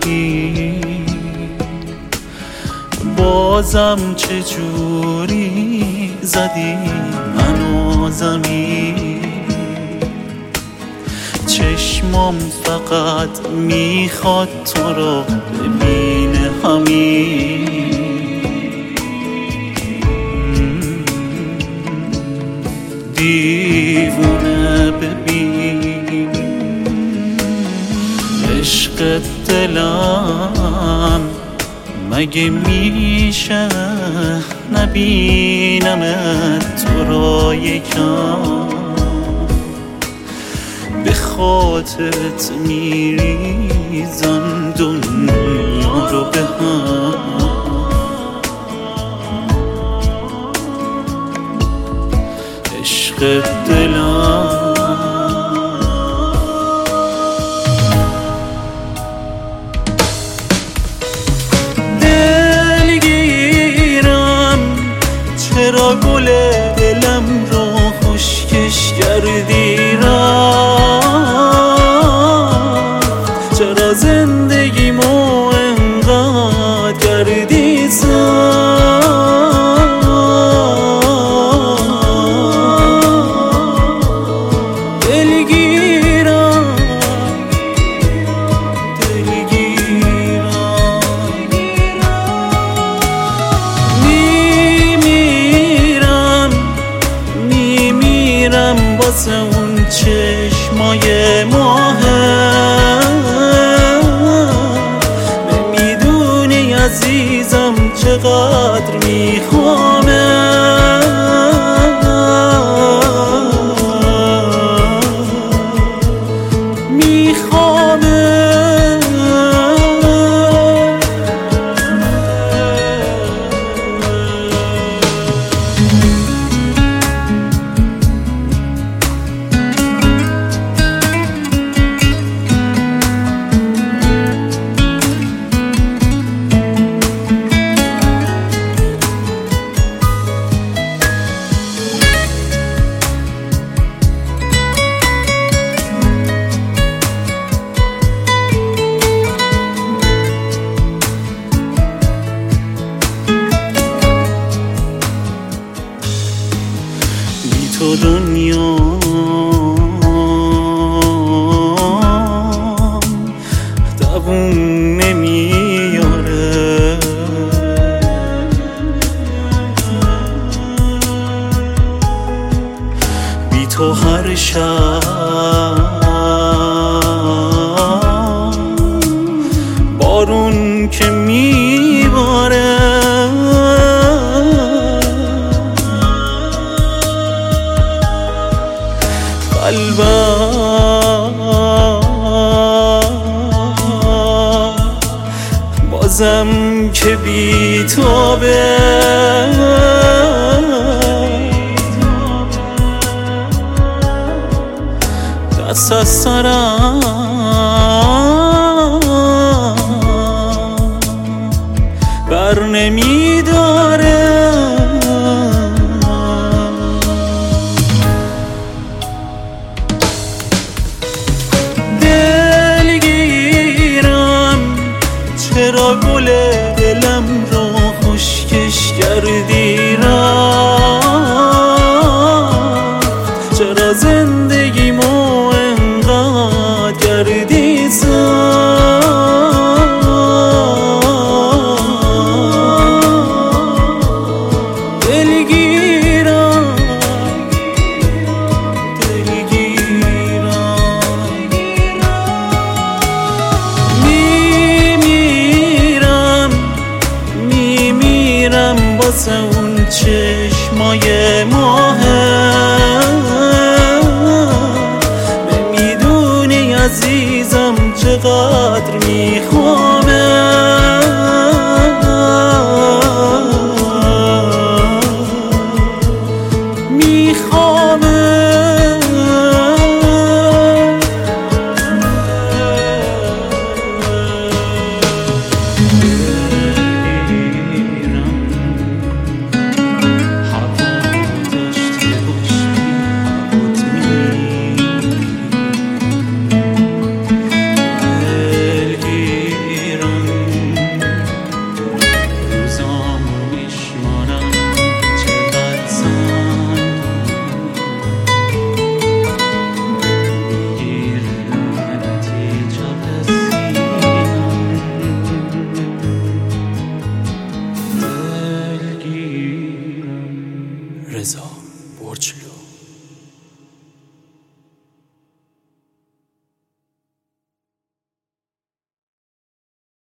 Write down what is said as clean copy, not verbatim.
بازم چجوری زدی منو زمین. چشمام فقط میخواد تو رو ببینه همین. دیوونه ببین عشق دلم مگه میشه نبینمت تو را یکم. به خاطرت میریزم دنیا رو به هم. عشق دلم دلگیرم چرا گل دلم رو خشکش کردی رفت. چرا زندگیمو انقدر کردی واسه اون چشمای ماهم. نمیدونی عزیزم چقدر میخوامم. تو دنیا دووم نمیاره. بی تو هر شب بارون که میباره. بازم که بی تو به دست از سرم بر نمی‌داره.